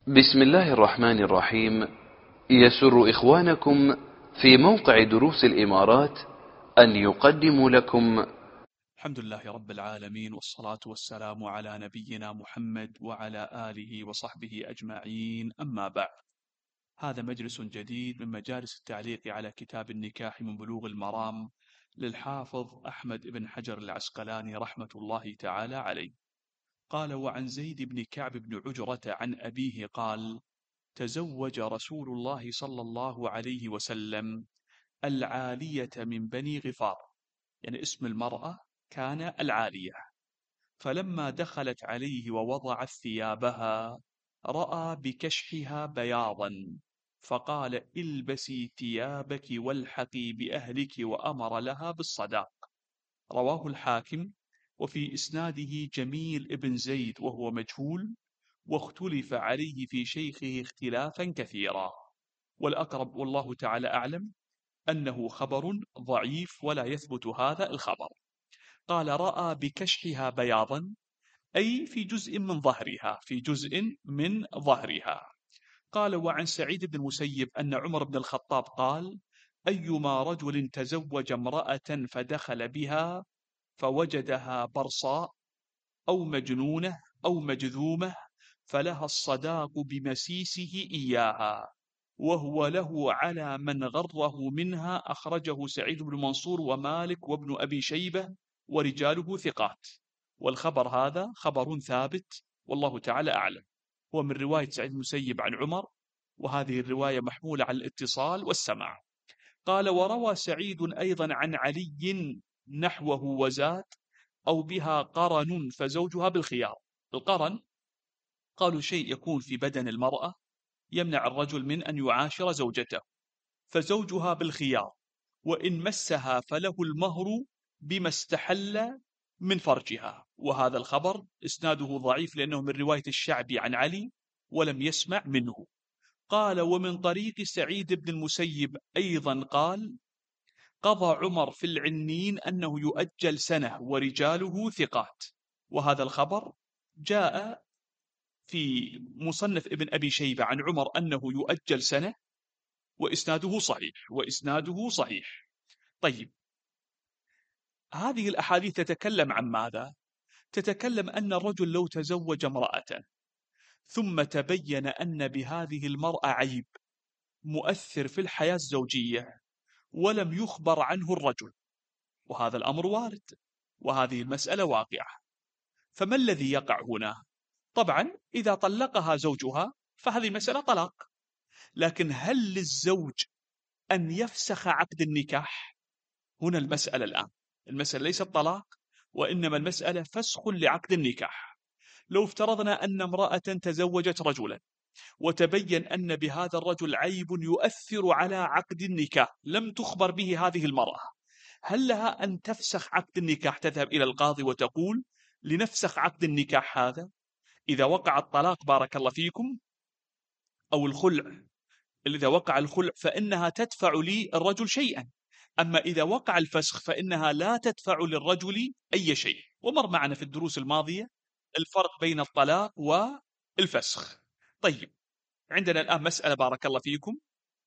بسم الله الرحمن الرحيم. يسر إخوانكم في موقع دروس الإمارات أن يقدموا لكم الحمد لله رب العالمين، والصلاة والسلام على نبينا محمد وعلى آله وصحبه أجمعين، أما بعد. هذا مجلس جديد من مجالس التعليق على كتاب النكاح من بلوغ المرام للحافظ أحمد بن حجر العسقلاني رحمة الله تعالى عليه. قال: وعن زيد بن كعب بن عجرة عن أبيه قال: تزوج رسول الله صلى الله عليه وسلم العالية من بني غفار، يعني اسم المرأة كان العالية. فلما دخلت عليه ووضعت ثيابها رأى بكشحها بياضا، فقال: البسي ثيابك والحقي بأهلك، وأمر لها بالصداق. رواه الحاكم. وفي إسناده جميل ابن زيد وهو مجهول، واختلف عليه في شيخه اختلافا كثيرا، والأقرب والله تعالى أعلم أنه خبر ضعيف ولا يثبت هذا الخبر. قال: رأى بكشحها بياضا، أي في جزء من ظهرها، في جزء من ظهرها. قال: وعن سعيد بن المسيب أن عمر بن الخطاب قال: أيما رجل تزوج امرأة فدخل بها فوجدها برصاء أو مجنونة أو مجذومة فلها الصداق بمسيسه إياها، وهو له على من غره منها. أخرجه سعيد بن منصور ومالك وابن أبي شيبة ورجاله ثقات. والخبر هذا خبر ثابت والله تعالى أعلم، هو من رواية سعيد بن المسيب عن عمر، وهذه الرواية محمولة على الاتصال والسماع. قال: وروى سعيد أيضا عن علي نحوه وزاد: أو بها قرن فزوجها بالخيار. القرن قالوا شيء يكون في بدن المرأة يمنع الرجل من أن يعاشر زوجته، فزوجها بالخيار، وإن مسها فله المهر بما استحل من فرجها. وهذا الخبر إسناده ضعيف لأنه من رواية الشعبي عن علي ولم يسمع منه. قال: ومن طريق سعيد بن المسيب أيضا قال: قضى عمر في العنين أنه يؤجل سنة ورجاله ثقات. وهذا الخبر جاء في مصنف ابن أبي شيبة عن عمر أنه يؤجل سنة، وإسناده صحيح. طيب، هذه الأحاديث تتكلم عن ماذا؟ تتكلم أن الرجل لو تزوج امرأة ثم تبين أن بهذه المرأة عيب مؤثر في الحياة الزوجية ولم يخبر عنه الرجل، وهذا الأمر وارد، وهذه المسألة واقعة، فما الذي يقع هنا؟ طبعا إذا طلقها زوجها فهذه مسألة طلاق، لكن هل للزوج أن يفسخ عقد النكاح؟ هنا المسألة الآن، المسألة ليست طلاق، وإنما المسألة فسخ لعقد النكاح. لو افترضنا أن امرأة تزوجت رجلا وتبين أن بهذا الرجل عيب يؤثر على عقد النكاح لم تخبر به هذه المرأة، هل لها أن تفسخ عقد النكاح، تذهب إلى القاضي وتقول لنفسخ عقد النكاح هذا؟ إذا وقع الطلاق بارك الله فيكم أو الخلع، إذا وقع الخلع فإنها تدفع للرجل شيئا، أما إذا وقع الفسخ فإنها لا تدفع للرجل أي شيء. ومر معنا في الدروس الماضية الفرق بين الطلاق والفسخ. طيب، عندنا الآن مسألة بارك الله فيكم: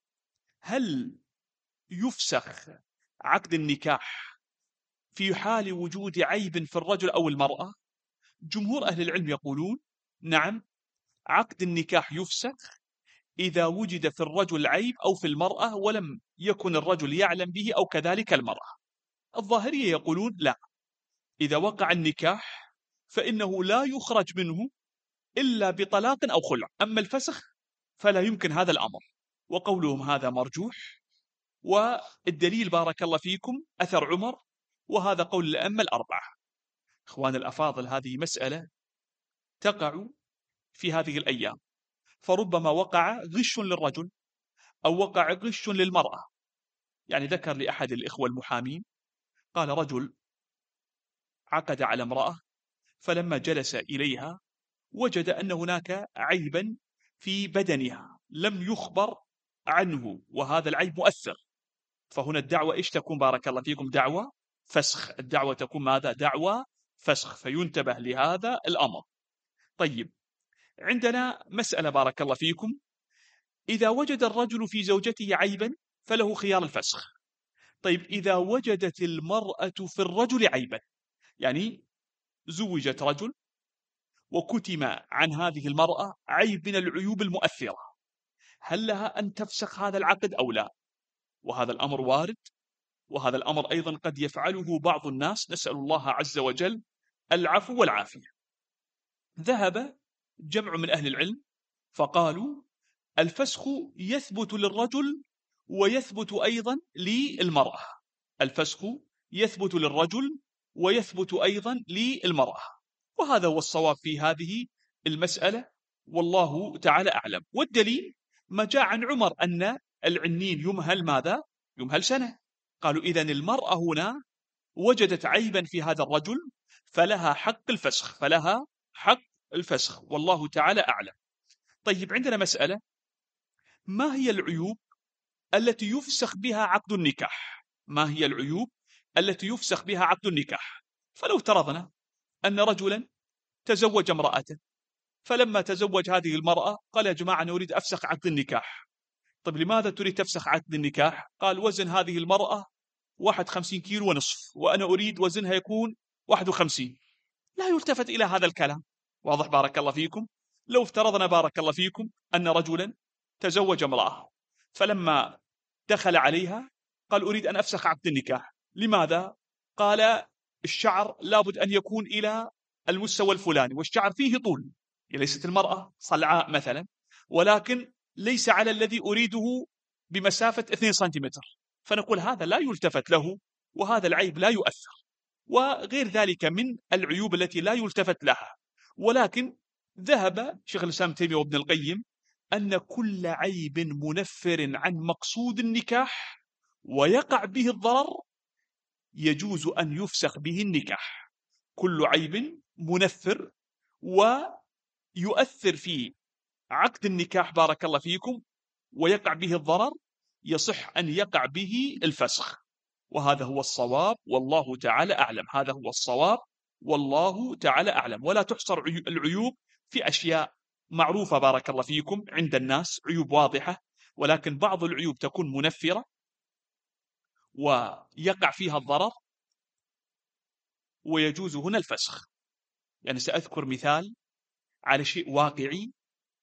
هل يفسخ عقد النكاح في حال وجود عيب في الرجل أو المرأة؟ جمهور أهل العلم يقولون نعم، عقد النكاح يفسخ إذا وجد في الرجل عيب أو في المرأة ولم يكن الرجل يعلم به، أو كذلك المرأة. الظاهرية يقولون لا، إذا وقع النكاح فإنه لا يخرج منه إلا بطلاق أو خلع، أما الفسخ فلا يمكن هذا الأمر، وقولهم هذا مرجوح. والدليل بارك الله فيكم أثر عمر، وهذا قول الأئمة الأربعة. إخوان الأفاضل، هذه مسألة تقع في هذه الأيام، فربما وقع غش للرجل أو وقع غش للمرأة. يعني ذكر لأحد الإخوة المحامين قال: رجل عقد على امرأة، فلما جلس إليها وجد أن هناك عيبا في بدنها لم يخبر عنه، وهذا العيب مؤثر. فهنا الدعوة إيش تكون بارك الله فيكم؟ دعوة فسخ. الدعوة تكون ماذا؟ دعوة فسخ، فينتبه لهذا الأمر. طيب، عندنا مسألة بارك الله فيكم. إذا وجد الرجل في زوجته عيبا فله خيار الفسخ. طيب إذا وجدت المرأة في الرجل عيبا، يعني زوجت رجل وكتم عن هذه المرأة عيب من العيوب المؤثرة، هل لها أن تفسخ هذا العقد أو لا؟ وهذا الأمر وارد، وهذا الأمر أيضا قد يفعله بعض الناس، نسأل الله عز وجل العفو والعافية. ذهب جمع من أهل العلم فقالوا الفسخ يثبت للرجل ويثبت أيضا للمرأة. الفسخ يثبت للرجل ويثبت أيضا للمرأة، وهذا هو الصواب في هذه المسألة، والله تعالى أعلم. والدليل ما جاء عن عمر أن العنين يمهل ماذا؟ يمهل سنة. قالوا إذن المرأة هنا وجدت عيبا في هذا الرجل فلها حق الفسخ، فلها حق الفسخ، والله تعالى أعلم. طيب عندنا مسألة، ما هي العيوب التي يفسخ بها عقد النكاح؟ ما هي العيوب التي يفسخ بها عقد النكاح؟ فلو افترضنا أن رجلا تزوج امرأة، فلما تزوج هذه المرأة قال يا جماعة أنا أريد أفسخ عقد النكاح. طيب لماذا تريد تفسخ عقد النكاح؟ قال وزن هذه المرأة 51 كيلو ونصف، وأنا أريد وزنها يكون 51. لا يلتفت إلى هذا الكلام. واضح بارك الله فيكم؟ لو افترضنا بارك الله فيكم أن رجلا تزوج امرأة، فلما دخل عليها قال أريد أن أفسخ عقد النكاح. لماذا؟ قال الشعر لابد أن يكون إلى المستوى الفلاني، والشعر فيه طول، ليست المرأة صلعاء مثلا، ولكن ليس على الذي أريده بمسافة 2 سنتيمتر. فنقول هذا لا يلتفت له، وهذا العيب لا يؤثر. وغير ذلك من العيوب التي لا يلتفت لها. ولكن ذهب شيخ الإسلام تيمية وابن القيم أن كل عيب منفر عن مقصود النكاح ويقع به الضرر يجوز أن يفسخ به النكاح. كل عيب منفر ويؤثر في عقد النكاح بارك الله فيكم ويقع به الضرر يصح أن يقع به الفسخ، وهذا هو الصواب والله تعالى أعلم. هذا هو الصواب والله تعالى أعلم. ولا تحصر العيوب في أشياء معروفة بارك الله فيكم عند الناس، عيوب واضحة، ولكن بعض العيوب تكون منفرة ويقع فيها الضرر ويجوز هنا الفسخ. يعني سأذكر مثال على شيء واقعي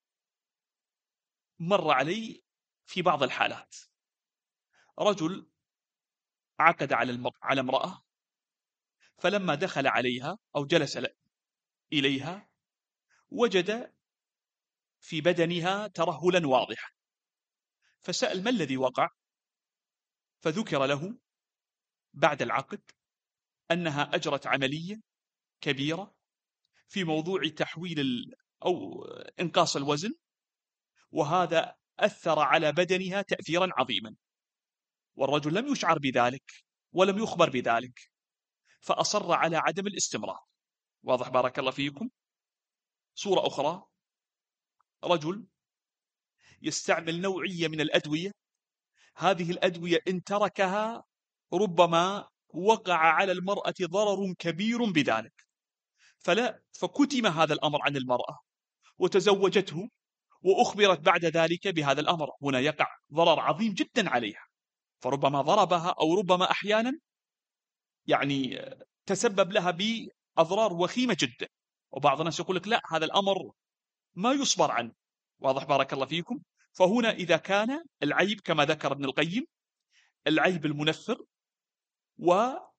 مر علي في بعض الحالات. رجل عقد على امرأة، فلما دخل عليها أو جلس إليها وجد في بدنها ترهلا واضحا، فسأل ما الذي وقع؟ فذكر له بعد العقد أنها أجرت عملية كبيرة في موضوع تحويل أو إنقاص الوزن، وهذا أثر على بدنها تأثيرا عظيما، والرجل لم يشعر بذلك ولم يخبر بذلك، فأصر على عدم الاستمرار. واضح بارك الله فيكم؟ صورة أخرى، رجل يستعمل نوعية من الأدوية، هذه الأدوية إن تركها ربما وقع على المرأة ضرر كبير بذلك، فكتم هذا الأمر عن المرأة وتزوجته وأخبرت بعد ذلك بهذا الأمر. هنا يقع ضرر عظيم جدا عليها، فربما ضربها أو ربما أحيانا يعني تسبب لها بأضرار وخيمة جدا. وبعض الناس يقول لك لا، هذا الأمر ما يصبر عنه. واضح بارك الله فيكم؟ فهنا إذا كان العيب كما ذكر ابن القيم العيب المنفر ويقع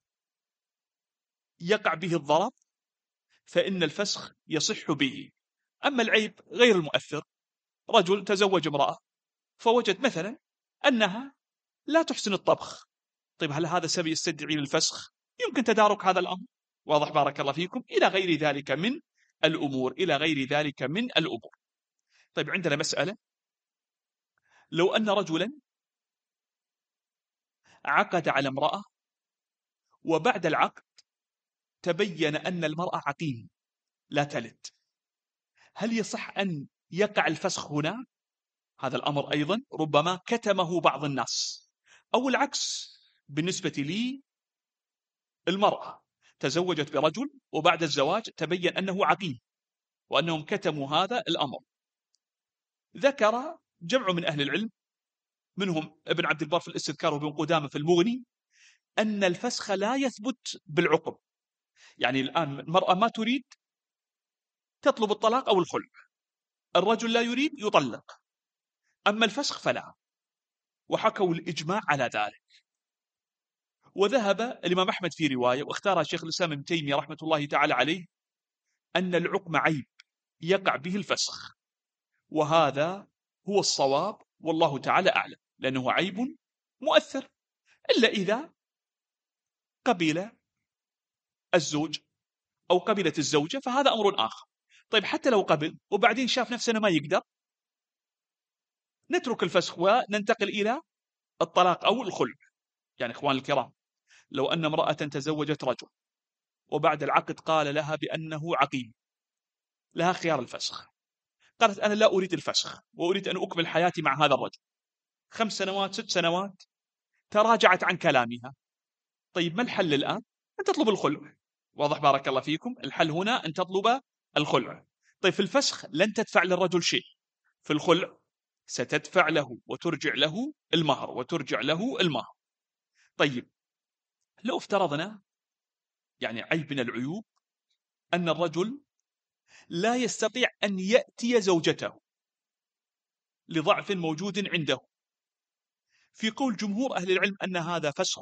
به الضرر فإن الفسخ يصح به. أما العيب غير المؤثر، رجل تزوج امرأة فوجد مثلا أنها لا تحسن الطبخ، طيب هل هذا سبب يستدعي للفسخ؟ يمكن تدارك هذا الأمر. واضح بارك الله فيكم؟ إلى غير ذلك من الأمور، إلى غير ذلك من الأمور. طيب عندنا مسألة، لو أن رجلا عقد على امرأة وبعد العقد تبين أن المرأة عقيم لا تلد، هل يصح أن يقع الفسخ هنا؟ هذا الأمر أيضا ربما كتمه بعض الناس، أو العكس بالنسبة لي المرأة تزوجت برجل وبعد الزواج تبين أنه عقيم، وأنهم كتموا هذا الأمر. ذكر جمع من أهل العلم منهم ابن عبد البر في الاستذكار وابن قدامة في المغني أن الفسخ لا يثبت بالعقب. يعني الآن المرأة ما تريد تطلب الطلاق أو الخلع، الرجل لا يريد يطلق، أما الفسخ فلا، وحكوا الإجماع على ذلك. وذهب الإمام أحمد في رواية واختارها شيخ الإسلام ابن تيمية رحمة الله تعالى عليه أن العقم عيب يقع به الفسخ، وهذا هو الصواب والله تعالى أعلم، لأنه عيب مؤثر، إلا إذا قبل الزوج أو قبلت الزوجة فهذا أمر آخر. طيب حتى لو قبل وبعدين شاف نفسه ما يقدر، نترك الفسخ وننتقل إلى الطلاق أو الخلع. يعني إخوان الكرام، لو أن امرأة تزوجت رجل وبعد العقد قال لها بأنه عقيم، لها خيار الفسخ، قالت أنا لا أريد الفسخ وأريد أن أكمل حياتي مع هذا الرجل، 5 سنوات 6 سنوات، تراجعت عن كلامها. طيب ما الحل الآن؟ أن تطلب الخلع. واضح بارك الله فيكم؟ الحل هنا أن تطلب الخلع. طيب في الفسخ لن تدفع للرجل شيء، في الخلع ستدفع له وترجع له المهر وترجع له المهر. طيب لو افترضنا يعني عيب من العيوب أن الرجل لا يستطيع أن يأتي زوجته لضعف موجود عنده، في قول جمهور أهل العلم أن هذا فسخ،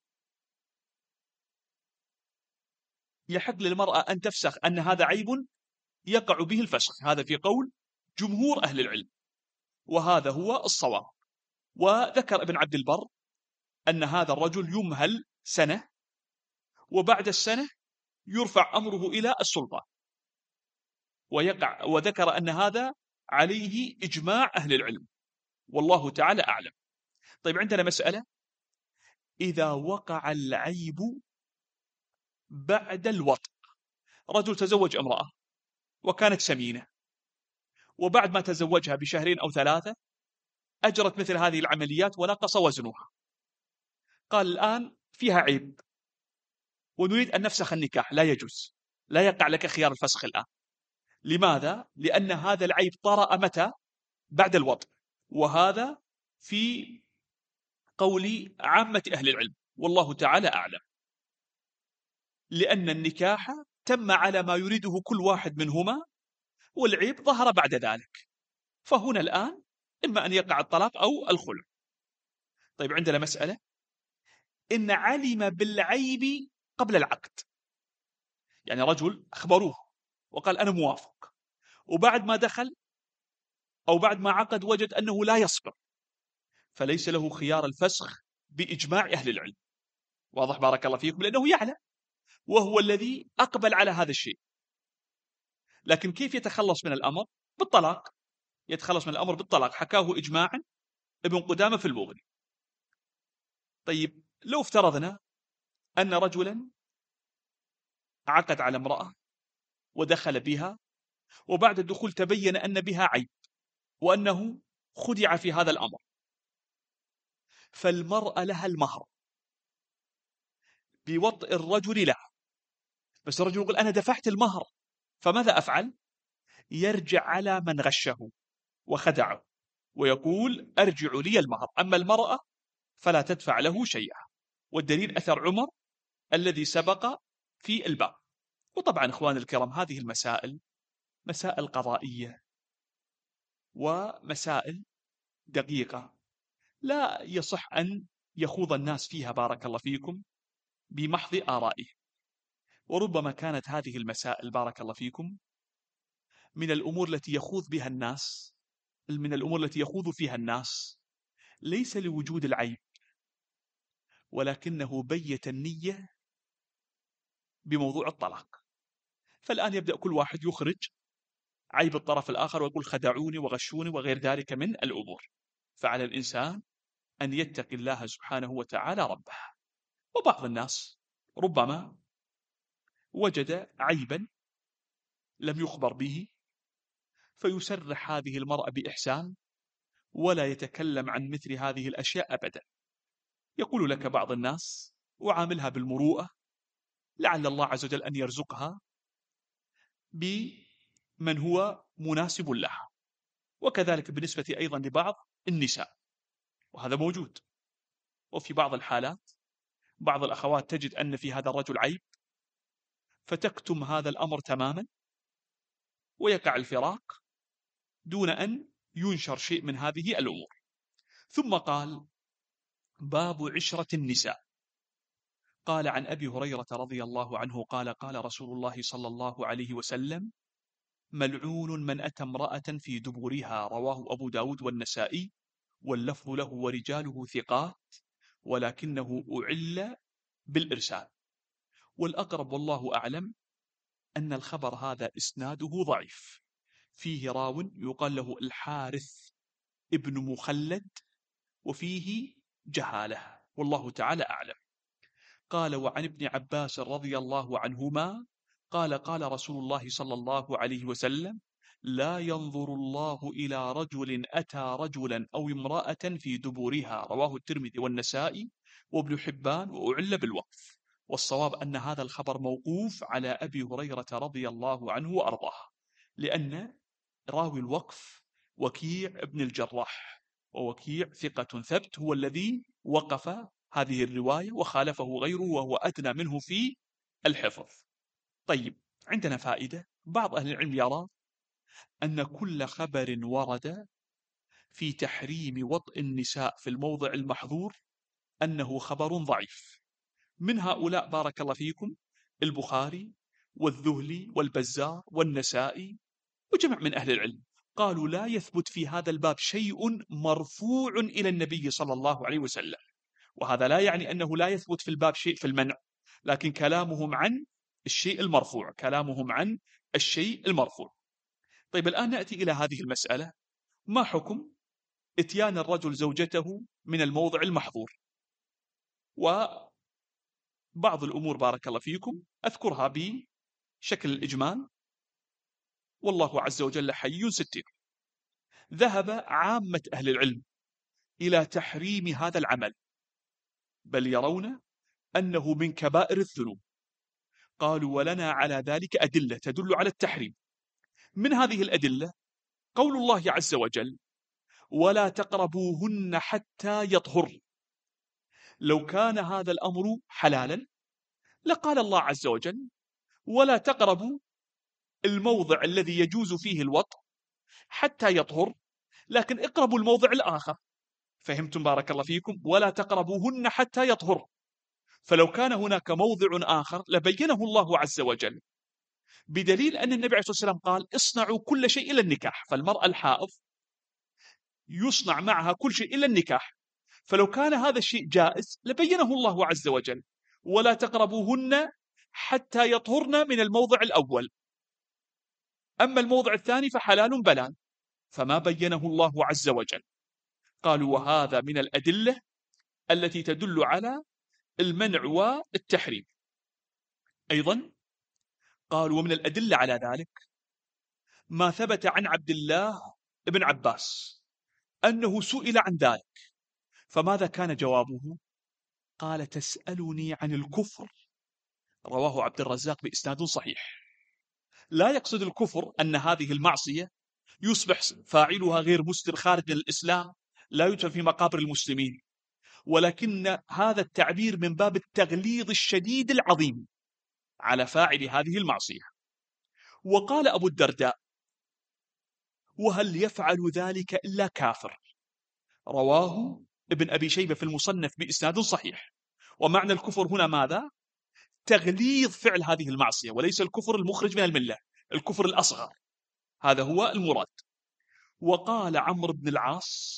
يحق للمرأة أن تفسخ، أن هذا عيب يقع به الفسخ، هذا في قول جمهور أهل العلم، وهذا هو الصواب. وذكر ابن عبد البر أن هذا الرجل يمهل سنة، وبعد السنة يرفع أمره إلى السلطان ويقع، وذكر أن هذا عليه إجماع أهل العلم والله تعالى أعلم. طيب عندنا مسألة، إذا وقع العيب بعد الوطء، رجل تزوج امرأة وكانت سمينة، وبعد ما تزوجها بشهرين أو 3 أجرت مثل هذه العمليات ونقص وزنها، قال الآن فيها عيب ونريد أن نفسخ النكاح، لا يجوز، لا يقع لك خيار الفسخ الآن. لماذا؟ لأن هذا العيب طرأ متى؟ بعد الوطء، وهذا في قول عامة أهل العلم والله تعالى أعلم، لأن النكاح تم على ما يريده كل واحد منهما، والعيب ظهر بعد ذلك، فهنا الآن إما أن يقع الطلاق أو الخلع. طيب عندنا مسألة، إن علم بالعيب قبل العقد، يعني رجل أخبروه وقال أنا موافق، وبعد ما دخل أو بعد ما عقد وجد أنه لا يصبر، فليس له خيار الفسخ بإجماع أهل العلم. واضح بارك الله فيكم؟ لأنه يعلم وهو الذي أقبل على هذا الشيء. لكن كيف يتخلص من الأمر؟ بالطلاق، يتخلص من الأمر بالطلاق، حكاه إجماعا ابن قدامة في المغني. طيب لو افترضنا أن رجلا عقد على امرأة ودخل بها، وبعد الدخول تبين أن بها عيب وأنه خدع في هذا الأمر، فالمرأة لها المهر بوطء الرجل له، بس الرجل يقول أنا دفعت المهر، فماذا أفعل؟ يرجع على من غشه وخدعه ويقول أرجع لي المهر، أما المرأة فلا تدفع له شيئا. والدليل أثر عمر الذي سبق في الباب. وطبعا إخوان الكرام، هذه المسائل مسائل قضائية ومسائل دقيقة، لا يصح أن يخوض الناس فيها بارك الله فيكم بمحض آرائه. وربما كانت هذه المسائل بارك الله فيكم من الأمور التي يخوض بها الناس، من الأمور التي يخوض فيها الناس ليس لوجود العيب، ولكنه بيت النية بموضوع الطلاق. فالآن يبدأ كل واحد يخرج عيب الطرف الآخر ويقول خدعوني وغشوني وغير ذلك من الأمور. فعلى الإنسان أن يتقي الله سبحانه وتعالى ربه. وبعض الناس ربما وجد عيبا لم يخبر به، فيسرح هذه المرأة بإحسان ولا يتكلم عن مثل هذه الأشياء أبدا. يقول لك بعض الناس وعاملها بالمروءة، لعل الله عز وجل أن يرزقها من هو مناسب لها، وكذلك بالنسبة أيضا لبعض النساء، وهذا موجود. وفي بعض الحالات بعض الأخوات تجد أن في هذا الرجل عيب، فتكتم هذا الأمر تماما ويقع الفراق دون أن ينشر شيء من هذه الأمور. ثم قال: باب عشرة النساء. قال عن أبي هريرة رضي الله عنه قال: قال رسول الله صلى الله عليه وسلم: ملعون من أتى امرأة في دبرها. رواه أبو داود والنسائي، واللفظ له ورجاله ثقات، ولكنه أعل بالإرسال. والأقرب والله أعلم أن الخبر هذا إسناده ضعيف، فيه راو يقال له الحارث ابن مخلد، وفيه جهالة، والله تعالى أعلم. قال: وعن ابن عباس رضي الله عنهما قال: قال رسول الله صلى الله عليه وسلم: لا ينظر الله إلى رجل أتى رجلا أو امرأة في دبرها. رواه الترمذي والنسائي وابن حبان، وأعل بالوقف. والصواب أن هذا الخبر موقوف على أبي هريرة رضي الله عنه وأرضاه، لأن راوي الوقف وكيع ابن الجراح، ووكيع ثقة ثبت هو الذي وقف هذه الرواية، وخالفه غيره وهو أدنى منه في الحفظ. طيب، عندنا فائدة. بعض أهل العلم يرى أن كل خبر ورد في تحريم وطئ النساء في الموضع المحظور أنه خبر ضعيف. من هؤلاء بارك الله فيكم البخاري والذهلي والبزار والنسائي وجمع من أهل العلم، قالوا لا يثبت في هذا الباب شيء مرفوع إلى النبي صلى الله عليه وسلم. وهذا لا يعني أنه لا يثبت في الباب شيء في المنع، لكن كلامهم عن الشيء المرفوع، كلامهم عن الشيء المرفوع. طيب، الآن نأتي إلى هذه المسألة: ما حكم إتيان الرجل زوجته من الموضع المحظور؟ وبعض الأمور بارك الله فيكم أذكرها بشكل الإجمال، والله عز وجل حي ستير. ذهب عامة أهل العلم إلى تحريم هذا العمل، بل يرون أنه من كبائر الذنوب. قالوا: ولنا على ذلك أدلة تدل على التحريم. من هذه الأدلة قول الله عز وجل: ولا تقربوهن حتى يطهر. لو كان هذا الأمر حلالا لقال الله عز وجل: ولا تقربوا الموضع الذي يجوز فيه الوطء حتى يطهر، لكن اقربوا الموضع الآخر. فهمتم بارك الله فيكم؟ ولا تقربوهن حتى يطهر. فلو كان هناك موضع آخر لبينه الله عز وجل، بدليل أن النبي عليه الصلاة والسلام قال: اصنعوا كل شيء إلا النكاح. فالمرأة الحائض يصنع معها كل شيء إلا النكاح، فلو كان هذا الشيء جائز لبينه الله عز وجل: ولا تقربوهن حتى يطهرن من الموضع الأول، أما الموضع الثاني فحلال بلان، فما بينه الله عز وجل. قالوا: وهذا من الأدلة التي تدل على المنع والتحريم. أيضا قالوا: ومن الأدلة على ذلك ما ثبت عن عبد الله بن عباس أنه سئل عن ذلك، فماذا كان جوابه؟ قال: تسألني عن الكفر. رواه عبد الرزاق بإسناد صحيح. لا يقصد الكفر أن هذه المعصية يصبح فاعلها غير مسلم خارج من الإسلام، لا يدفن في مقابر المسلمين، ولكن هذا التعبير من باب التغليظ الشديد العظيم على فاعل هذه المعصية. وقال أبو الدرداء: وهل يفعل ذلك إلا كافر؟ رواه ابن أبي شيبة في المصنف بإسناد صحيح. ومعنى الكفر هنا ماذا؟ تغليظ فعل هذه المعصية، وليس الكفر المخرج من الملة، الكفر الأصغر، هذا هو المراد. وقال عمرو بن العاص: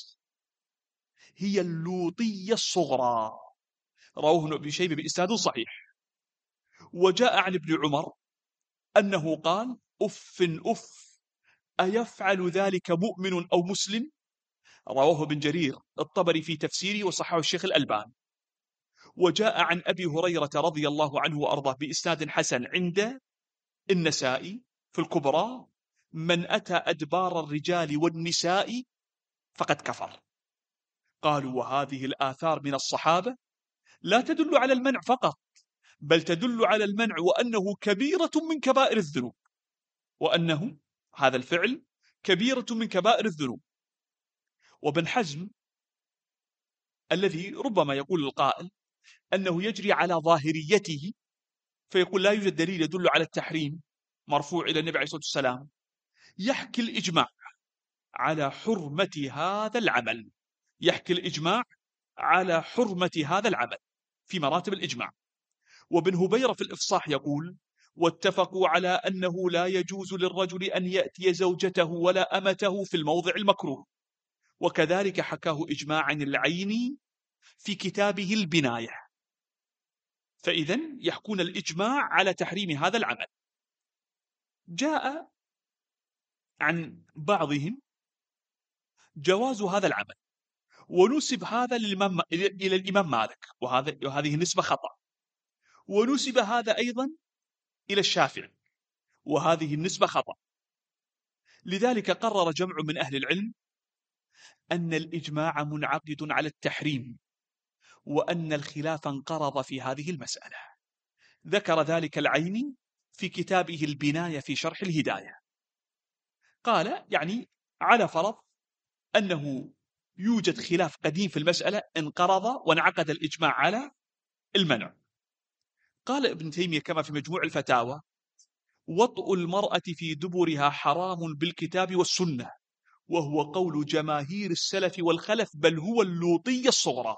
هي اللوطية الصغرى. رواه ابن أبي شيبة بإسناد صحيح. وجاء عن ابن عمر أنه قال: أف أف، أيفعل ذلك مؤمن أو مسلم؟ رواه ابن جرير الطبري في تفسيره وصححه الشيخ الألباني. وجاء عن أبي هريرة رضي الله عنه وأرضاه بإسناد حسن عند النسائي في الكبرى: من أتى أدبار الرجال والنساء فقد كفر. قالوا: وهذه الآثار من الصحابة لا تدل على المنع فقط، بل تدل على المنع وأنه كبيرة من كبائر الذنوب، وأنه هذا الفعل كبيرة من كبائر الذنوب. وابن حزم الذي ربما يقول القائل أنه يجري على ظاهريته، فيقول لا يوجد دليل يدل على التحريم مرفوع إلى النبي عليه الصلاة والسلام، يحكي الإجماع على حرمة هذا العمل، يحكي الإجماع على حرمة هذا العمل في مراتب الإجماع. وابن هبيرة في الإفصاح يقول: واتفقوا على أنه لا يجوز للرجل أن يأتي زوجته ولا أمته في الموضع المكروه. وكذلك حكاه إجماعا العيني في كتابه البناية. فإذن يحكون الإجماع على تحريم هذا العمل. جاء عن بعضهم جواز هذا العمل، ونسب هذا إلى الإمام مالك، وهذه نسبة خطأ. ونسب هذا أيضا إلى الشافعي، وهذه النسبة خطأ. لذلك قرر جمع من أهل العلم أن الإجماع منعقد على التحريم، وأن الخلاف انقرض في هذه المسألة. ذكر ذلك العيني في كتابه البناية في شرح الهداية. قال يعني على فرض أنه يوجد خلاف قديم في المسألة انقرض وانعقد الإجماع على المنع. قال ابن تيمية كما في مجموع الفتاوى: وطء المرأة في دبرها حرام بالكتاب والسنة، وهو قول جماهير السلف والخلف، بل هو اللوطية الصغرى.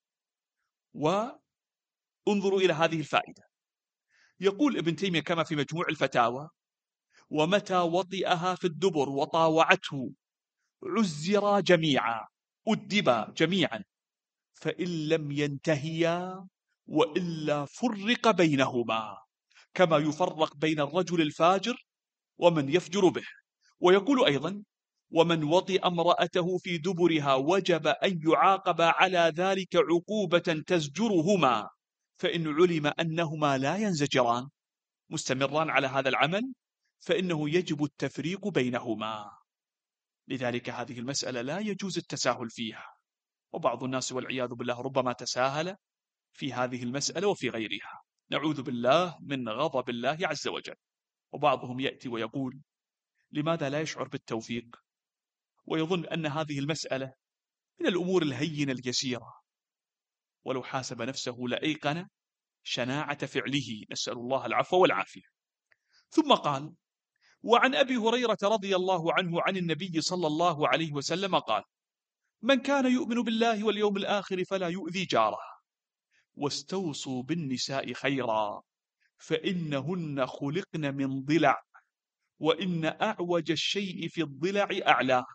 وانظروا إلى هذه الفائدة. يقول ابن تيمية كما في مجموع الفتاوى: ومتى وطئها في الدبر وطاوعته عزرا جميعا، أدبا جميعا، فإن لم ينتهيا وإلا فرق بينهما، كما يفرق بين الرجل الفاجر ومن يفجر به. ويقول أيضا: ومن وطئ امرأته في دبرها وجب أن يعاقب على ذلك عقوبة تزجرهما، فإن علم أنهما لا ينزجران مستمران على هذا العمل فإنه يجب التفريق بينهما. لذلك هذه المسألة لا يجوز التساهل فيها، وبعض الناس والعياذ بالله ربما تساهل في هذه المسألة وفي غيرها، نعوذ بالله من غضب الله عز وجل. وبعضهم يأتي ويقول: لماذا لا يشعر بالتوفيق ويظن أن هذه المسألة من الأمور الهينة اليسيرة، ولو حاسب نفسه لأيقن شناعة فعله، نسأل الله العفو والعافية. ثم قال: وعن أبي هريرة رضي الله عنه عن النبي صلى الله عليه وسلم قال: من كان يؤمن بالله واليوم الآخر فلا يؤذي جاره، واستوصوا بالنساء خيرا، فإنهن خلقن من ضلع، وإن أعوج الشيء في الضلع أعلاه،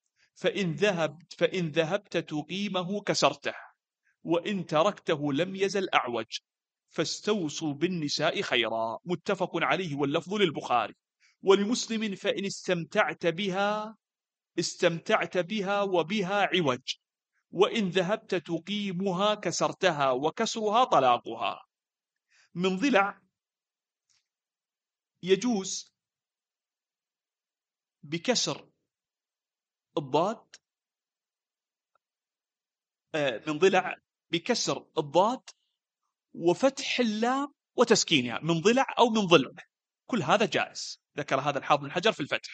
فإن ذهبت تقيمه كسرته، وإن تركته لم يزل أعوج، فاستوصوا بالنساء خيرا. متفق عليه، واللفظ للبخاري. ولمسلم: فإن استمتعت بها وبها عوج، وإن ذهبت تقيمها كسرتها، وكسرها طلاقها. من ضلع يجوز بكسر الضاد، من ضلع بكسر الضاد وفتح اللام وتسكينها، من ضلع أو من ضلع، كل هذا جائز. ذكر هذا الحافظ بن حجر في الفتح.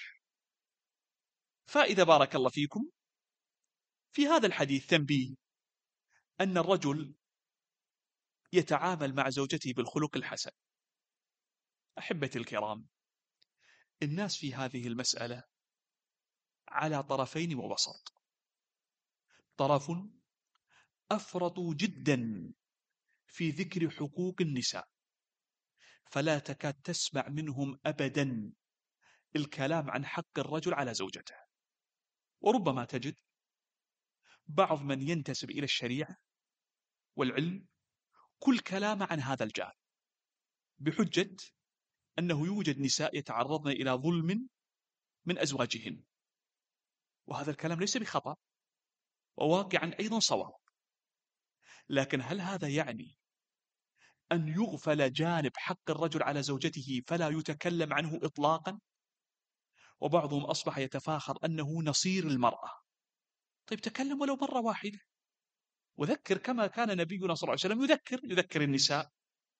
فإذا بارك الله فيكم، في هذا الحديث تنبيه أن الرجل يتعامل مع زوجته بالخلق الحسن. أحبتي الكرام، الناس في هذه المسألة على طرفين ووسط. طرف أفرطوا جدا في ذكر حقوق النساء، فلا تكاد تسمع منهم أبدا الكلام عن حق الرجل على زوجته. وربما تجد بعض من ينتسب إلى الشريعة والعلم كل كلام عن هذا الجانب، بحجة أنه يوجد نساء يتعرضن إلى ظلم من أزواجهن، وهذا الكلام ليس بخطأ، وواقعا أيضا صواب. لكن هل هذا يعني أن يغفل جانب حق الرجل على زوجته فلا يتكلم عنه إطلاقا؟ وبعضهم أصبح يتفاخر أنه نصير المرأة. طيب تكلم ولو مرة واحدة، وذكر كما كان نبينا صلى الله عليه وسلم يذكر النساء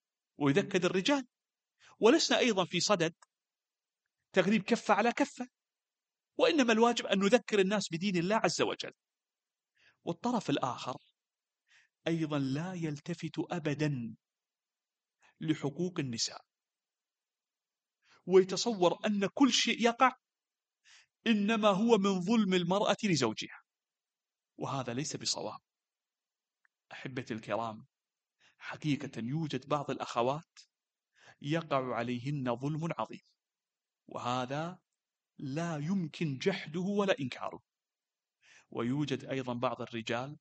ويذكر الرجال. ولسنا أيضا في صدد تغليب كفة على كفة، وإنما الواجب أن نذكر الناس بدين الله عز وجل. والطرف الآخر أيضا لا يلتفت أبدا لحقوق النساء، ويتصور أن كل شيء يقع إنما هو من ظلم المرأة لزوجها، وهذا ليس بصواب. أحبتي الكرام، حقيقة يوجد بعض الأخوات يقع عليهن ظلم عظيم، وهذا لا يمكن جحده ولا إنكاره. ويوجد أيضا بعض الرجال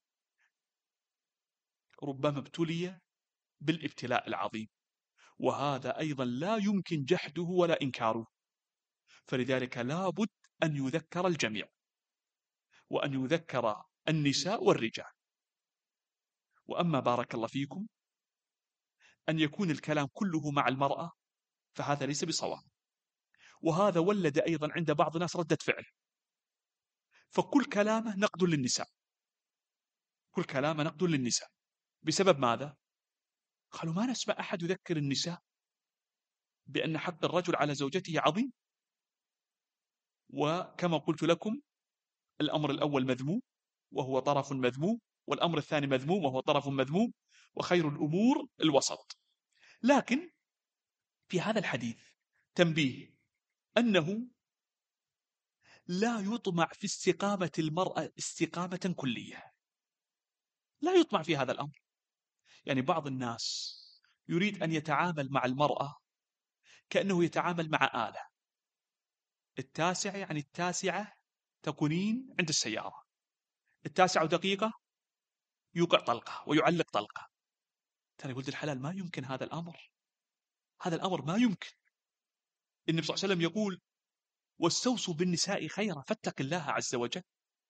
ربما ابتلي بالابتلاء العظيم، وهذا أيضا لا يمكن جحده ولا إنكاره. فلذلك لا بد أن يذكر الجميع، وأن يذكر النساء والرجال. وأما بارك الله فيكم أن يكون الكلام كله مع المرأة فهذا ليس بصواب، وهذا ولد أيضا عند بعض الناس ردة فعل، فكل كلامه نقد للنساء، كل كلامه نقد للنساء. بسبب ماذا؟ قالوا ما نسمع أحد يذكر النساء بأن حق الرجل على زوجته عظيم. وكما قلت لكم الأمر الأول مذموم وهو طرف مذموم، والأمر الثاني مذموم وهو طرف مذموم، وخير الأمور الوسط. لكن في هذا الحديث تنبيه أنه لا يطمع في استقامة المرأة استقامة كلية، لا يطمع في هذا الأمر. يعني بعض الناس يريد أن يتعامل مع المرأة كأنه يتعامل مع آلة. التاسعة يعني التاسعة تكونين عند السيارة، 9 دقيقة يوقع طلقة ويعلق طلقة. ترى ولد الحلال ما يمكن هذا الأمر، هذا الأمر ما يمكن. النبي صلى الله عليه وسلم يقول واستوصوا بالنساء خيرا، فاتق الله عز وجل.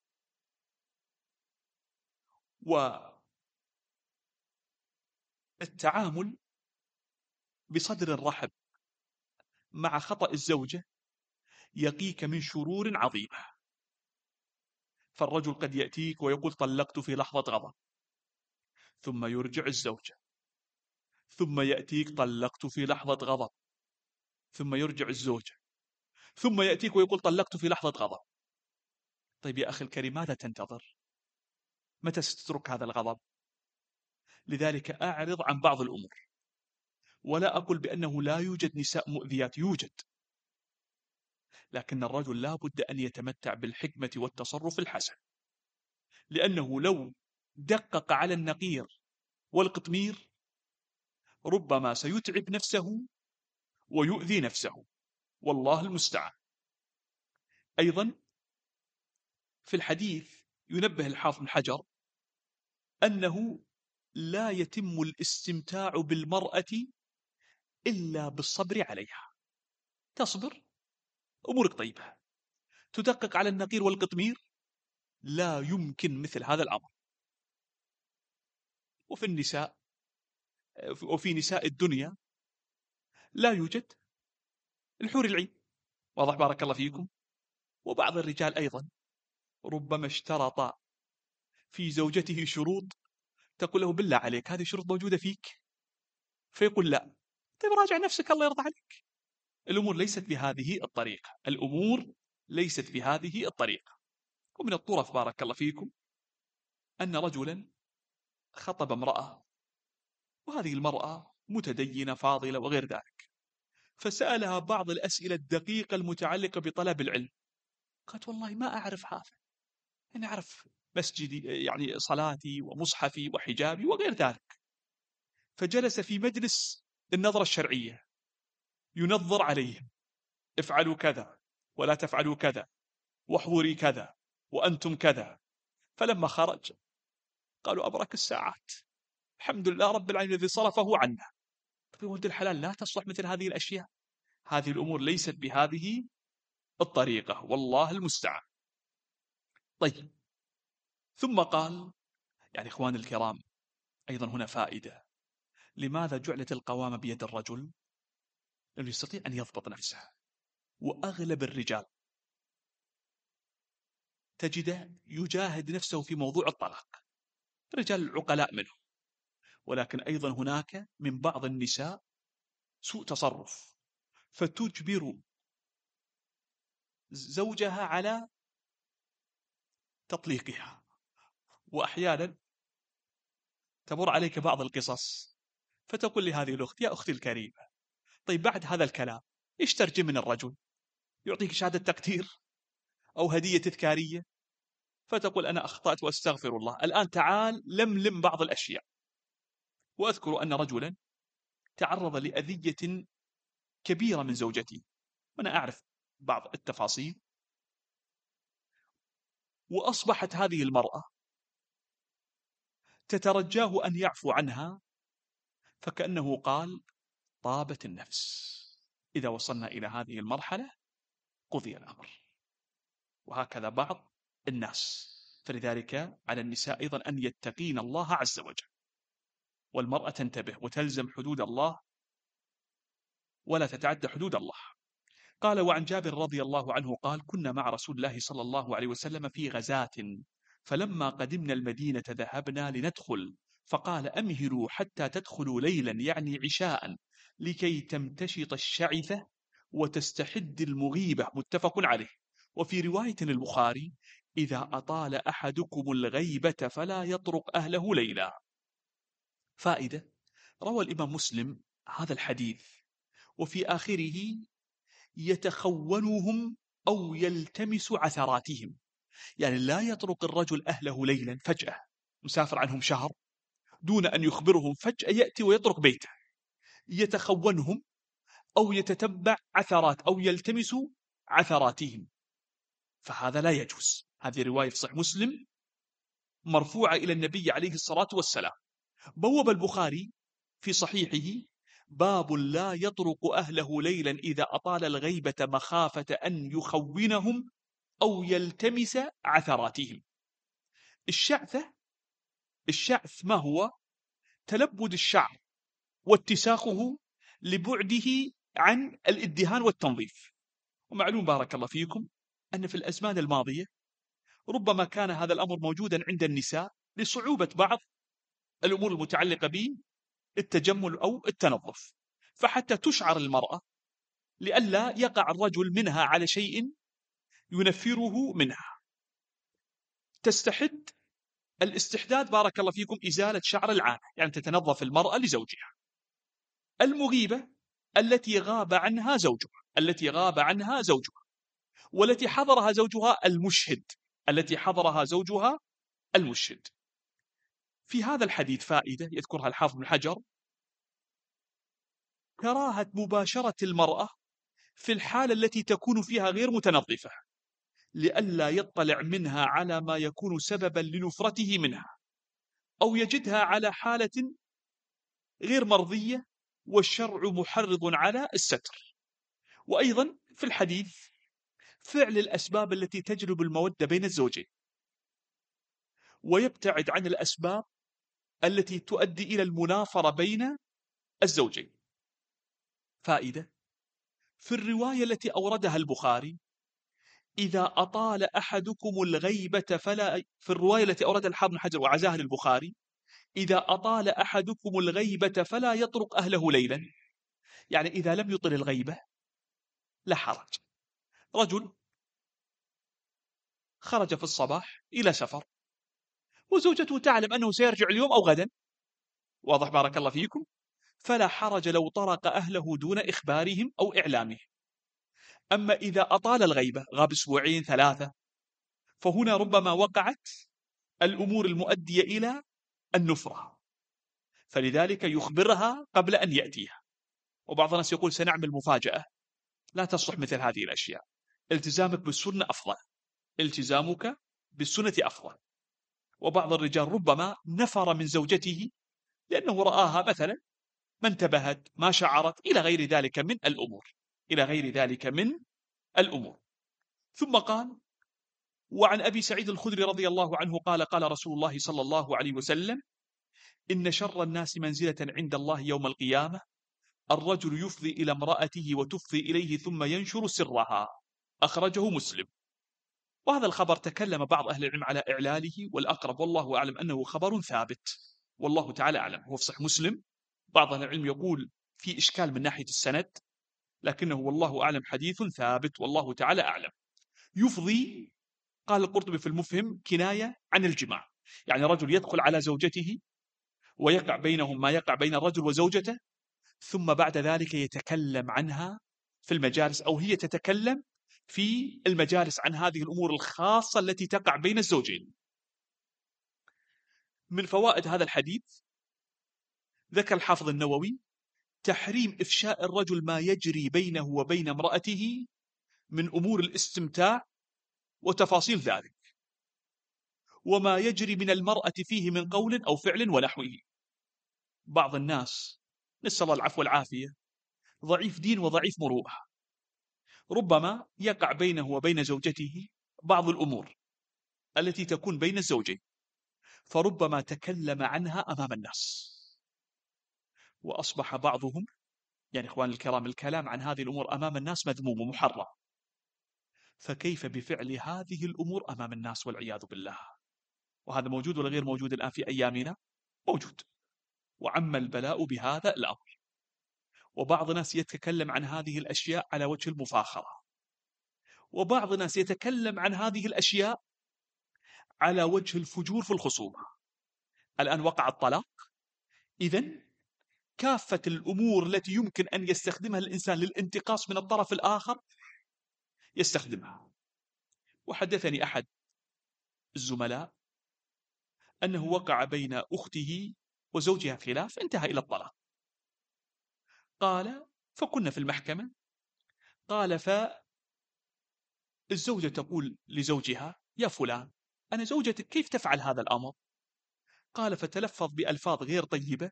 والتعامل بصدر رحب مع خطأ الزوجة يقيك من شرور عظيمة. فالرجل قد يأتيك ويقول طلقت في لحظة غضب، ثم يرجع الزوجة، ثم يأتيك طلقت في لحظة غضب، ثم يرجع الزوجة، ثم يأتيك ويقول طلقت في لحظة غضب. طيب يا أخي الكريم ماذا تنتظر؟ متى ستترك هذا الغضب؟ لذلك أعرض عن بعض الأمور. ولا أقول بأنه لا يوجد نساء مؤذيات، يوجد، لكن الرجل لا بد أن يتمتع بالحكمة والتصرف الحسن، لأنه لو دقق على النقير والقطمير ربما سيتعب نفسه ويؤذي نفسه، والله المستعان. أيضا في الحديث ينبه الحافظ بن حجر أنه لا يتم الاستمتاع بالمرأة إلا بالصبر عليها. تصبر أمورك طيبة، تدقق على النقير والقطمير لا يمكن مثل هذا الأمر. وفي النساء وفي نساء الدنيا لا يوجد الحور العين، واضح بارك الله فيكم. وبعض الرجال أيضا ربما اشترط في زوجته شروط تقول له بالله عليك هذه شروط موجودة فيك، فيقول لا. طيب راجع نفسك الله يرضى عليك. الأمور ليست بهذه الطريقة، الأمور ليست بهذه الطريقة. ومن الطرف بارك الله فيكم أن رجلا خطب امرأة، وهذه المرأة متدينة فاضلة وغير ذلك، فسألها بعض الأسئلة الدقيقة المتعلقة بطلب العلم. قالت والله ما أعرف هذا، أنا أعرف مسجدي يعني صلاتي ومصحفي وحجابي وغير ذلك. فجلس في مجلس النظرة الشرعية ينظر عليهم، افعلوا كذا ولا تفعلوا كذا، واحضري كذا وأنتم كذا. فلما خرج قالوا أبرك الساعات، الحمد لله رب العالمين الذي صرفه عنا. طيب ولد الحلال لا تصلح مثل هذه الأشياء، هذه الأمور ليست بهذه الطريقة، والله المستعان. طيب ثم قال يعني إخواني الكرام أيضا هنا فائدة. لماذا جعلت القوامة بيد الرجل؟ لأنه يستطيع أن يضبط نفسه. وأغلب الرجال تجده يجاهد نفسه في موضوع الطلاق، رجال العقلاء منه. ولكن أيضا هناك من بعض النساء سوء تصرف، فتجبر زوجها على تطليقها. وأحيانا تمر عليك بعض القصص فتقول لهذه الأخت: يا أختي الكريمة، طيب بعد هذا الكلام إيش ترجم من الرجل؟ يعطيك شهادة تقدير أو هدية تذكارية؟ فتقول: أنا أخطأت وأستغفر الله، الآن تعال لملم بعض الأشياء. وأذكر أن رجلا تعرض لأذية كبيرة من زوجته، وأنا أعرف بعض التفاصيل. وأصبحت هذه المرأة تترجاه أن يعفو عنها، فكأنه قال: طابت النفس، إذا وصلنا إلى هذه المرحلة قضي الأمر. وهكذا بعض الناس. فلذلك على النساء أيضا أن يتقين الله عز وجل، والمرأة تنتبه وتلزم حدود الله ولا تتعدى حدود الله. قال: وعن جابر رضي الله عنه قال: كنا مع رسول الله صلى الله عليه وسلم في غزاة، فلما قدمنا المدينة ذهبنا لندخل، فقال: أمهلوا حتى تدخلوا ليلا، يعني عشاء، لكي تمتشط الشعثة وتستحد المغيبة. متفق عليه. وفي رواية البخاري: إذا أطال أحدكم الغيبة فلا يطرق أهله ليلا. فائدة: روى الإمام مسلم هذا الحديث وفي آخره: يتخونهم أو يلتمس عثراتهم، يعني لا يطرق الرجل أهله ليلا فجأة، مسافر عنهم شهر دون أن يخبرهم، فجأة يأتي ويطرق بيته، يتخونهم أو يتتبع عثرات أو يلتمس عثراتهم، فهذا لا يجوز. هذه رواية في صحيح مسلم مرفوعة إلى النبي عليه الصلاة والسلام. بوب البخاري في صحيحه: باب لا يطرق أهله ليلا إذا أطال الغيبة مخافة أن يخونهم أو يلتمس عثراتهم. الشعث ما هو؟ تلبد الشعر واتساخه لبعده عن الادهان والتنظيف. ومعلوم بارك الله فيكم أن في الأزمان الماضية ربما كان هذا الأمر موجودا عند النساء لصعوبة بعض الأمور المتعلقة بالتجمل أو التنظف، فحتى تشعر المرأة لئلا يقع الرجل منها على شيء ينفره منها، تستحد الاستحداد بارك الله فيكم إزالة شعر العانة، يعني تتنظف المرأة لزوجها. المغيبة التي غاب عنها زوجها، والتي حضرها زوجها المشهد. في هذا الحديث فائدة يذكرها الحافظ بن حجر: كراهة مباشرة المرأة في الحالة التي تكون فيها غير متنظفة، لئلا يطلع منها على ما يكون سببا لنفرته منها، أو يجدها على حالة غير مرضية، والشرع محرض على الستر. وأيضا في الحديث فعل الأسباب التي تجلب المودة بين الزوجين، ويبتعد عن الأسباب التي تؤدي إلى المنافرة بين الزوجين. فائدة: في الرواية التي أوردها البخاري: إذا أطال أحدكم الغيبة في الرواية التي أوردها الحافظ بن حجر وعزاها للبخاري: إذا أطال أحدكم الغيبة فلا يطرق أهله ليلا، يعني إذا لم يطل الغيبة لا حرج. رجل خرج في الصباح إلى سفر، وزوجته تعلم أنه سيرجع اليوم أو غدا، واضح بارك الله فيكم، فلا حرج لو طرق أهله دون إخبارهم أو إعلامهم. أما إذا أطال الغيبة، غاب أسبوعين 3، فهنا ربما وقعت الأمور المؤدية إلى النفرة، فلذلك يخبرها قبل أن يأتيها. وبعض الناس يقول: سنعمل مفاجأة. لا تصلح مثل هذه الأشياء. التزامك بالسنة أفضل. وبعض الرجال ربما نفر من زوجته لأنه رآها مثلا ما انتبهت، ما شعرت، إلى غير ذلك من الأمور. ثم قال: وعن أبي سعيد الخدري رضي الله عنه قال: قال رسول الله صلى الله عليه وسلم: إن شر الناس منزلة عند الله يوم القيامة الرجل يفضي إلى امرأته وتفضي إليه ثم ينشر سرها. أخرجه مسلم. وهذا الخبر تكلم بعض أهل العلم على إعلاله، والأقرب والله أعلم أنه خبر ثابت، والله تعالى أعلم. هو في صحيح مسلم. بعض أهل العلم يقول في إشكال من ناحية السند، لكنه والله أعلم حديث ثابت والله تعالى أعلم. يفضي، قال القرطبي في المفهم، كناية عن الجماع. يعني رجل يدخل على زوجته ويقع بينهم ما يقع بين الرجل وزوجته، ثم بعد ذلك يتكلم عنها في المجالس، أو هي تتكلم في المجالس عن هذه الأمور الخاصة التي تقع بين الزوجين. من فوائد هذا الحديث ذكر الحافظ النووي تحريم إفشاء الرجل ما يجري بينه وبين امرأته من أمور الاستمتاع وتفاصيل ذلك، وما يجري من المرأة فيه من قول أو فعل ونحوه. بعض الناس، نسأل الله العفو والعافية، ضعيف دين وضعيف مروءة، ربما يقع بينه وبين زوجته بعض الأمور التي تكون بين الزوجين، فربما تكلم عنها أمام الناس، وأصبح بعضهم، يعني إخوان الكرام، الكلام عن هذه الأمور أمام الناس مذموم ومحرم، فكيف بفعل هذه الأمور أمام الناس والعياذ بالله؟ وهذا موجود ولا غير موجود الآن في أيامنا؟ موجود، وعم البلاء بهذا الأمر. وبعض الناس يتكلم عن هذه الأشياء على وجه المفاخرة، وبعض الناس يتكلم عن هذه الأشياء على وجه الفجور في الخصومة. الآن وقع الطلاق، إذن كافة الأمور التي يمكن أن يستخدمها الإنسان للانتقاص من الطرف الآخر يستخدمها. وحدثني أحد الزملاء أنه وقع بين أخته وزوجها خلاف انتهى إلى الطلاق. قال فكنا في المحكمة، قال فالزوجة تقول لزوجها يا فلان أنا زوجتك، كيف تفعل هذا الأمر؟ قال فتلفظ بألفاظ غير طيبة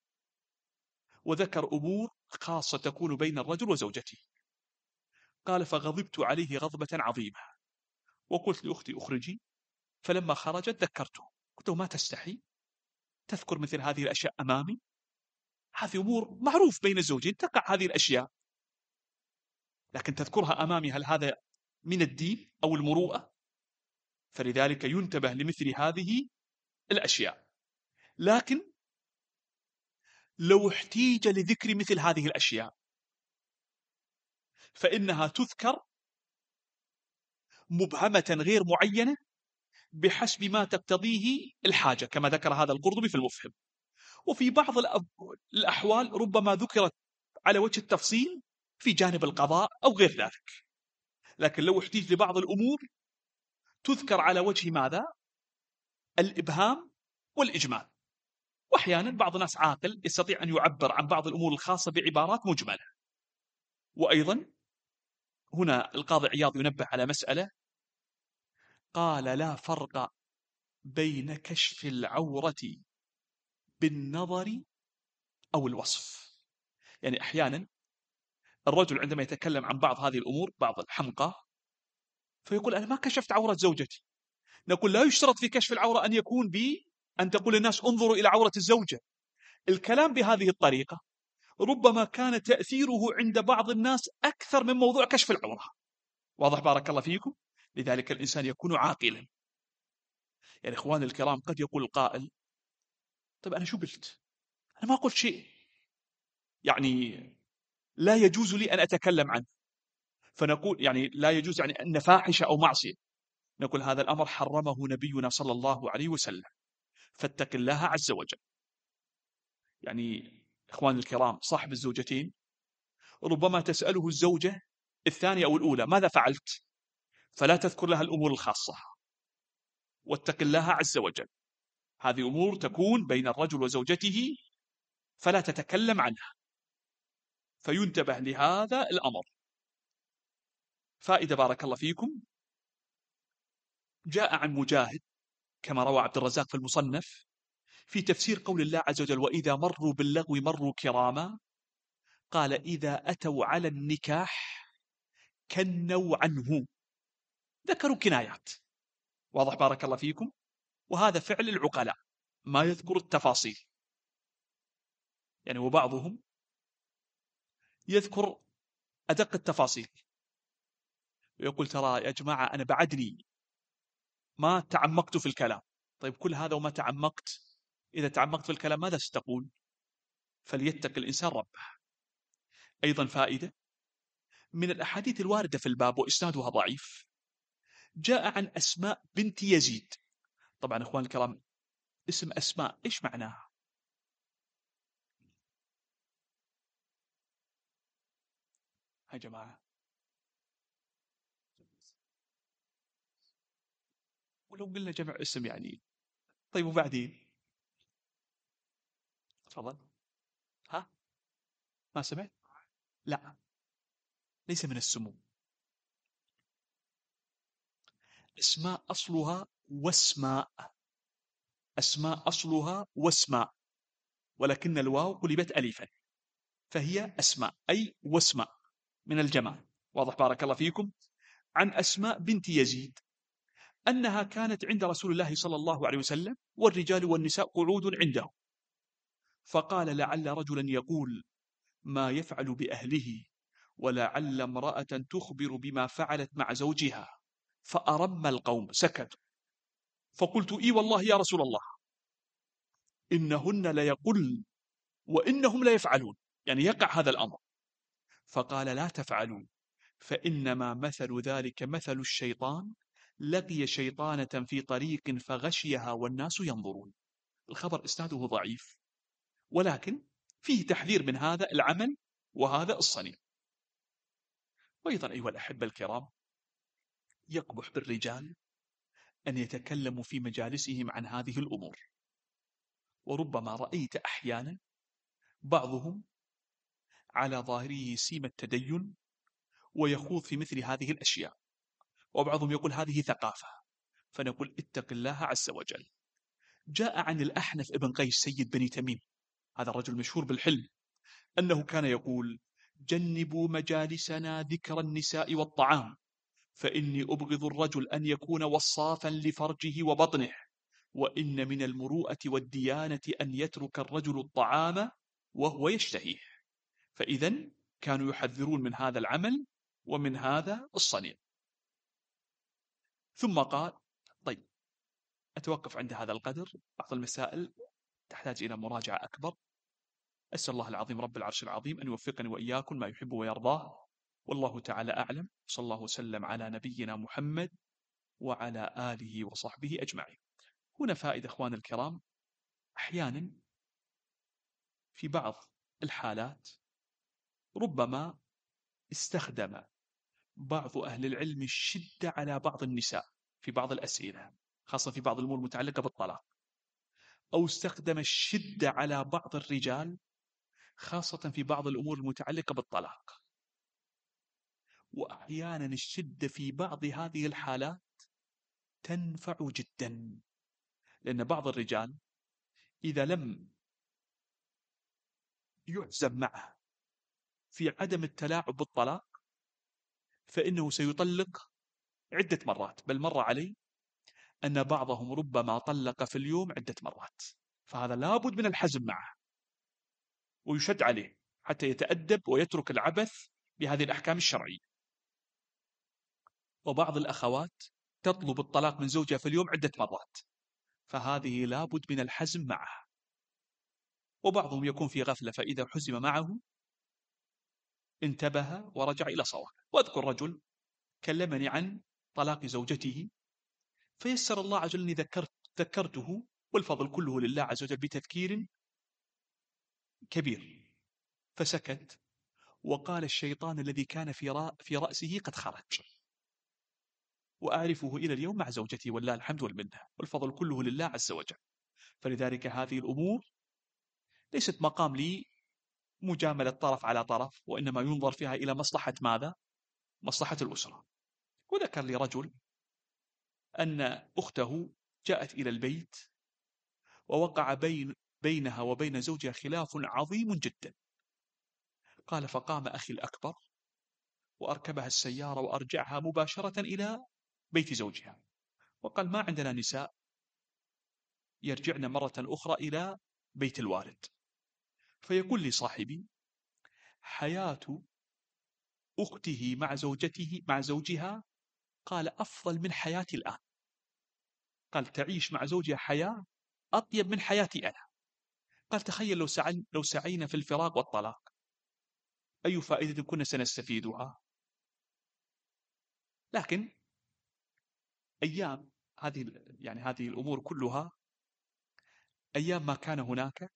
وذكر أمور خاصة تكون بين الرجل وزوجته. قال فغضبت عليه غضبة عظيمة وقلت لأختي أخرجي، فلما خرجت ذكرته، قلت له ما تستحي تذكر مثل هذه الأشياء أمامي؟ هذه أمور معروف بين الزوجين تقع هذه الأشياء، لكن تذكرها أمامي هل هذا من الدين أو المروءة؟ فلذلك ينتبه لمثل هذه الأشياء. لكن لو احتيج لذكر مثل هذه الأشياء فإنها تذكر مبهمة غير معينة بحسب ما تقتضيه الحاجة، كما ذكر هذا القرطبي في المفهم. وفي بعض الأحوال ربما ذكرت على وجه التفصيل في جانب القضاء أو غير ذلك، لكن لو احتيج لبعض الأمور تذكر على وجه ماذا؟ الإبهام والإجمال. وأحيانا بعض الناس عاقل يستطيع أن يعبر عن بعض الأمور الخاصة بعبارات مجملة. وأيضا هنا القاضي عياض ينبه على مسألة، قال لا فرق بين كشف العورة بالنظر أو الوصف. يعني أحيانا الرجل عندما يتكلم عن بعض هذه الأمور، بعض الحمقى، فيقول أنا ما كشفت عورة زوجتي. نقول لا يشترط في كشف العورة أن يكون أن تقول للناس انظروا إلى عورة الزوجة. الكلام بهذه الطريقة ربما كان تأثيره عند بعض الناس أكثر من موضوع كشف العورة. واضح بارك الله فيكم؟ لذلك الإنسان يكون عاقلا. يعني إخوان الكرام قد يقول القائل طيب أنا شو قلت؟ أنا ما قلت شيء يعني لا يجوز لي أن أتكلم عنه، فنقول يعني لا يجوز يعني أن فاحشة أو معصية، نقول هذا الأمر حرمه نبينا صلى الله عليه وسلم، فاتق الله عز وجل. يعني إخوان الكرام صاحب الزوجتين ربما تسأله الزوجة الثانية أو الأولى ماذا فعلت؟ فلا تذكر لها الأمور الخاصة، واتق الله عز وجل. هذه أمور تكون بين الرجل وزوجته فلا تتكلم عنها، فينتبه لهذا الأمر. فائدة بارك الله فيكم، جاء عن مجاهد كما روى عبد الرزاق في المصنف في تفسير قول الله عز وجل وإذا مروا باللغو مروا كراما، قال إذا أتوا على النكاح كنوا عنه، ذكروا كنايات. واضح بارك الله فيكم؟ وهذا فعل العقلاء ما يذكر التفاصيل. يعني وبعضهم يذكر أدق التفاصيل ويقول ترى يا جماعة أنا بعدني ما تعمقت في الكلام. طيب كل هذا وما تعمقت، إذا تعمقت في الكلام ماذا ستقول؟ فليتق الإنسان ربه. أيضا فائدة من الأحاديث الواردة في الباب وإسنادها ضعيف، جاء عن أسماء بنت يزيد. طبعا إخوان الكرام، اسم أسماء إيش معناها؟ يا جماعة، ولو قلنا جمع اسم يعني. طيب وبعدين؟ تفضل. ها؟ ما سمعت؟ لا، ليس من السمو. اسماء أصلها واسماء. أسماء أصلها واسماء، ولكن الواو قلبت أليفا، فهي أسماء أي واسماء من الجمع. واضح بارك الله فيكم. عن أسماء بنت يزيد أنها كانت عند رسول الله صلى الله عليه وسلم والرجال والنساء قعود عنده، فقال لعل رجلا يقول ما يفعل بأهله، ولعل امرأة تخبر بما فعلت مع زوجها، فأرم القوم سكتوا. فقلت إي والله يا رسول الله، إنهن ليقل وإنهم لا يفعلون، يعني يقع هذا الأمر. فقال لا تفعلوا، فإنما مثل ذلك مثل الشيطان لقي شيطانة في طريق فغشيها والناس ينظرون. الخبر إسناده ضعيف، ولكن فيه تحذير من هذا العمل وهذا الصنيع. وأيضا أيها الأحبة الكرام، يقبح بالرجال أن يتكلموا في مجالسهم عن هذه الأمور، وربما رأيت أحيانا بعضهم على ظاهره سيم التدين ويخوض في مثل هذه الأشياء، وبعضهم يقول هذه ثقافة، فنقول اتق الله عز وجل. جاء عن الأحنف ابن قيس سيد بني تميم، هذا الرجل مشهور بالحلم، أنه كان يقول جنبوا مجالسنا ذكر النساء والطعام، فإني أبغض الرجل أن يكون وصافا لفرجه وبطنه، وإن من المروءة والديانة أن يترك الرجل الطعام وهو يشتهيه. فإذا كانوا يحذرون من هذا العمل ومن هذا الصنيع. ثم قال طيب، أتوقف عند هذا القدر. بعض المسائل تحتاج إلى مراجعة أكبر. أسأل الله العظيم رب العرش العظيم أن يوفقني وإياكم ما يحب ويرضاه، والله تعالى أعلم. صلى الله وسلم على نبينا محمد وعلى آله وصحبه أجمعين. هنا فائدة أخوان الكرام، أحيانا في بعض الحالات ربما استخدم بعض أهل العلم الشدة على بعض النساء في بعض الأسئلة، خاصة في بعض الأمور المتعلقة بالطلاق، أو استخدم الشدة على بعض الرجال خاصة في بعض الأمور المتعلقة بالطلاق. وأحيانا الشدة في بعض هذه الحالات تنفع جدا، لأن بعض الرجال إذا لم يحزم معه في عدم التلاعب بالطلاق فإنه سيطلق عدة مرات، بل مر علي أن بعضهم ربما طلق في اليوم عدة مرات، فهذا لابد من الحزم معه ويشد عليه حتى يتأدب ويترك العبث بهذه الأحكام الشرعية. وبعض الأخوات تطلب الطلاق من زوجها في اليوم عدة مرات، فهذه لابد من الحزم معها. وبعضهم يكون في غفلة، فإذا حزم معه انتبه ورجع إلى صواب. وأذكر رجل كلمني عن طلاق زوجته، فيسر الله عز وجل أني ذكرته، والفضل كله لله عز وجل بتذكير كبير، فسكت وقال الشيطان الذي كان في رأسه قد خرج، وأعرفه إلى اليوم مع زوجتي والله الحمد والمنة، والفضل كله لله عز وجل. فلذلك هذه الأمور ليست مقام لي مجاملة طرف على طرف، وإنما ينظر فيها إلى مصلحة ماذا؟ مصلحة الأسرة. وذكر لي رجل أن أخته جاءت إلى البيت ووقع بينها وبين زوجها خلاف عظيم جدا. قال فقام أخي الأكبر وأركبها السيارة وأرجعها مباشرة إلى بيت زوجها، وقال ما عندنا نساء يرجعن مرة أخرى إلى بيت الوالد. فيقول لي صاحبي حياة أخته مع زوجها قال أفضل من حياتي الآن. قال تعيش مع زوجها حياة أطيب من حياتي أنا. قال تخيل لو سعينا في الفراق والطلاق، أي فائدة كنا سنستفيدها؟ لكن أيام هذه الأمور كلها أيام ما كان هناك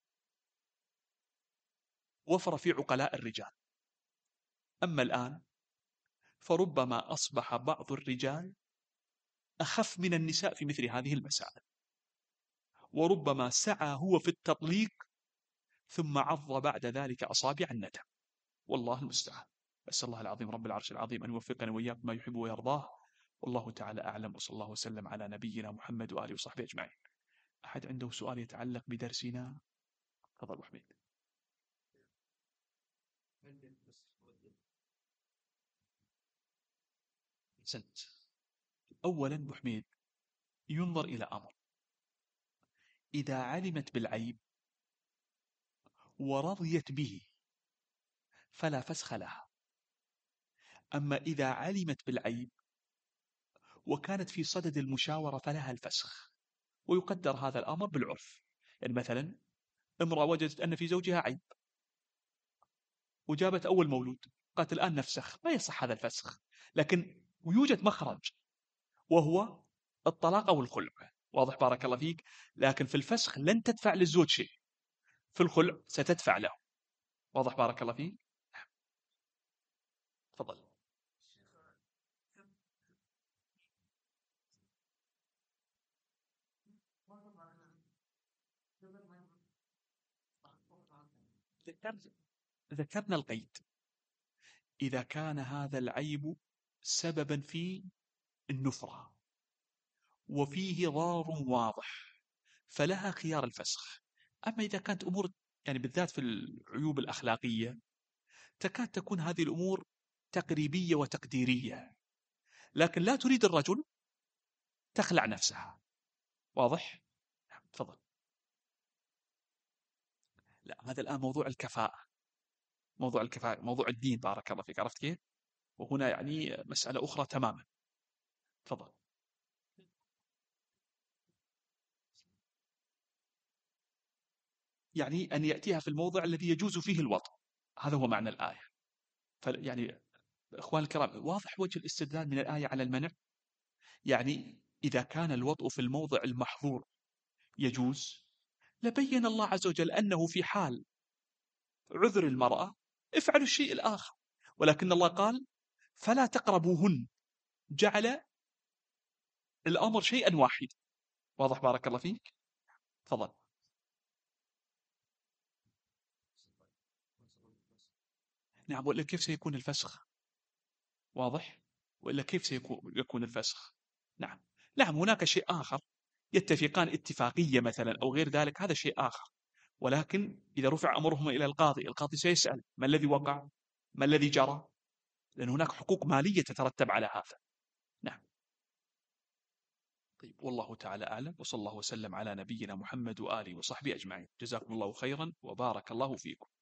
وفر في عقلاء الرجال. أما الآن فربما أصبح بعض الرجال أخف من النساء في مثل هذه المسائل، وربما سعى هو في التطليق ثم عض بعد ذلك أصابع الندم، والله المستعان. أسأل الله العظيم رب العرش العظيم أن يوفقنا وإياكم ما يحب ويرضاه، والله تعالى أعلم، وصلى الله وسلم على نبينا محمد وآله وصحبه أجمعين. أحد عنده سؤال يتعلق بدرسنا؟ تفضل أبو حميد. أحسنت. أولا أبو حميد، ينظر إلى أمر: إذا علمت بالعيب ورضيت به فلا فسخ لها. أما إذا علمت بالعيب وكانت في صدد المشاورة فلها الفسخ، ويقدر هذا الأمر بالعرف. يعني مثلا امرأة وجدت أن في زوجها عيب وجابت أول مولود، قالت الآن نفسخ، ما يصح هذا الفسخ، لكن يوجد مخرج وهو الطلاق أو الخلع. واضح بارك الله فيك؟ لكن في الفسخ لن تدفع للزوج شيء، في الخلع ستدفع له. واضح بارك الله فيك؟ تفضل. ذكرنا القيد: إذا كان هذا العيب سببا في النفرة وفيه ضار واضح فلها خيار الفسخ. أما إذا كانت أمور بالذات في العيوب الأخلاقية تكاد تكون هذه الأمور تقريبية وتقديرية، لكن لا تريد الرجل تخلع نفسها. واضح؟ تفضل. لا، هذا الآن موضوع الكفاءة، موضوع الدين بارك الله فيك، عرفت كيف؟ وهنا مسألة أخرى تماما. تفضل. أن يأتيها في الموضع الذي يجوز فيه الوطء، هذا هو معنى الآية. إخوان الكرام، واضح وجه الاستدلال من الآية على المنع. إذا كان الوطء في الموضع المحظور يجوز، لبين الله عز وجل أنه في حال عذر المرأة افعلوا الشيء الآخر، ولكن الله قال فلا تقربوهن، جعل الأمر شيئا واحدا. واضح بارك الله فيك؟ تفضل. نعم، وإلا كيف سيكون الفسخ؟ واضح؟ وإلا كيف سيكون الفسخ؟ نعم. هناك شيء آخر، يتفقان اتفاقية مثلا أو غير ذلك، هذا شيء آخر. ولكن إذا رفع أمرهما إلى القاضي، القاضي سيسأل ما الذي وقع؟ ما الذي جرى؟ لأن هناك حقوق مالية تترتب على هذا. نعم. طيب، والله تعالى أعلم، وصلى الله وسلم على نبينا محمد وآله وصحبه أجمعين. جزاكم الله خيرا وبارك الله فيكم.